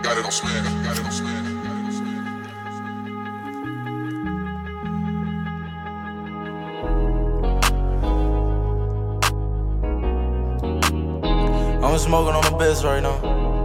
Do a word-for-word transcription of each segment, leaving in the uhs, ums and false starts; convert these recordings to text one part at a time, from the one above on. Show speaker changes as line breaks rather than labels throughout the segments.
Got it on smash, got it on smash.
I'm smoking on the best right now.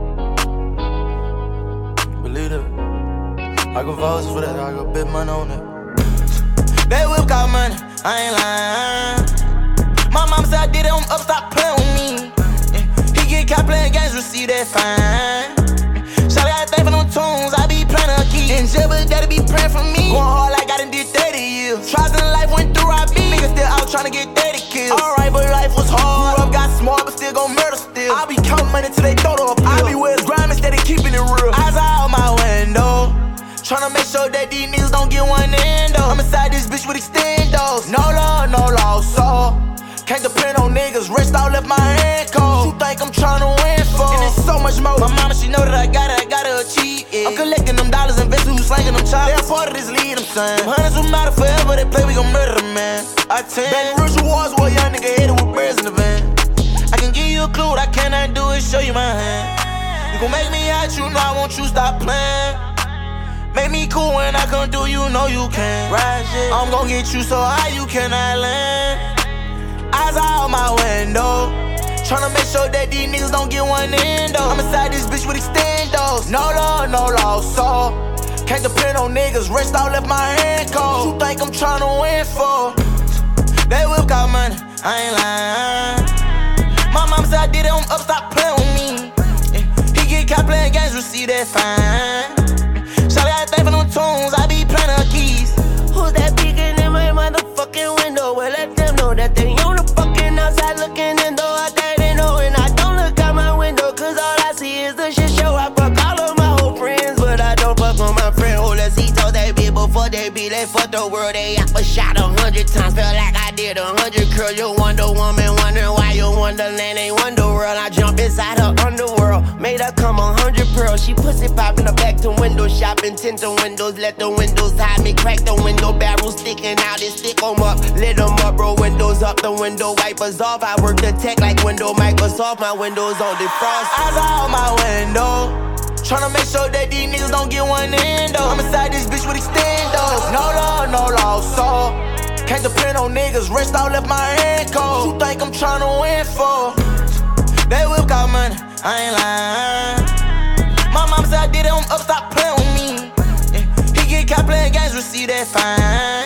Believe it. I can vouch for that, I got big money on it. That whip got money, I ain't lying. My mom said I did it, I'm up, stop playing with me. Yeah. He get caught playing games, receive that fine. Shawty got a thing for them tunes, I be playing her key. In jail, but daddy be praying for me. Going hard like I done did thirty years. Trials in life went through, I be. Niggas still out trying to get thirty kills. Alright, but life was hard. Grew up, got smart, but still gon' murder still. I be counting money till they throw to a pill. I be where it's grime instead of keeping it real. Eyes out my window, tryna make sure that these niggas don't get one endo. I'm inside this bitch with extendos. No love, no loss, so can't depend on niggas. Rest all left my hand cold. You think I'm tryna win for? And it's so much more. My mama, she know that I got it, I gotta achieve it. I'm collecting them dollars, investing who's slanging them chops. They a part of this lead, I'm saying. Them hundreds will matter forever, they play, we gon' murder them, man. I ten. Back rich rewards, where young nigga headed with birds in the van. I can give you a clue, what I cannot do is show you my hand. You gon' make me out, you know I want you stop playing. Make me cool when I come through, you know you can. Right, shit. I'm gon' get you so high you cannot land. Eyes out my window, tryna make sure that these niggas don't get one endo. I'm inside this bitch with extendos. No love, no loss, so can't depend on niggas. Rest all left my hand cold. You think I'm tryna win for? That whip got money, I ain't lying. My mom said I did it, I'm up, stop playing with me. Yeah. He get caught playing games, receive that fine. Shawty got a thing for them tunes, I be playing her keys.
Who's that peeking in my motherfucking window? Well, let them know that they on the fucking outside looking in, though I can't know. And I don't look out my window, cause all I see is the shit show. I fuck all of my old friends, but I don't fuck on my friend. Oh, let's see, told they be before they be, they fuck the world. They up a shot a hundred times, felt like I did a hundred curls. You Wonder Woman, wondering why you Wonderland ain't Wonderworld. I jump inside her underworld, made her come a hundred pearls. She pussy popping her back to window shopping, tint the windows, let the windows hide me, crack the window barrel sticking out, it stick 'em up, lit 'em up, bro. Windows up, the window wipers off. I work the tech like window Microsoft, my windows on defrost.
Eyes out my window, tryna make sure that these niggas don't get one endo. I'm inside this bitch with extendos. No love, no loss, so can't depend on niggas. Rest all left my hand cold. You think I'm tryna win for? That whip got money, I ain't lying. My mom said I did it, I'm up, stop playing with me. Yeah. He get caught playing games, receive that fine.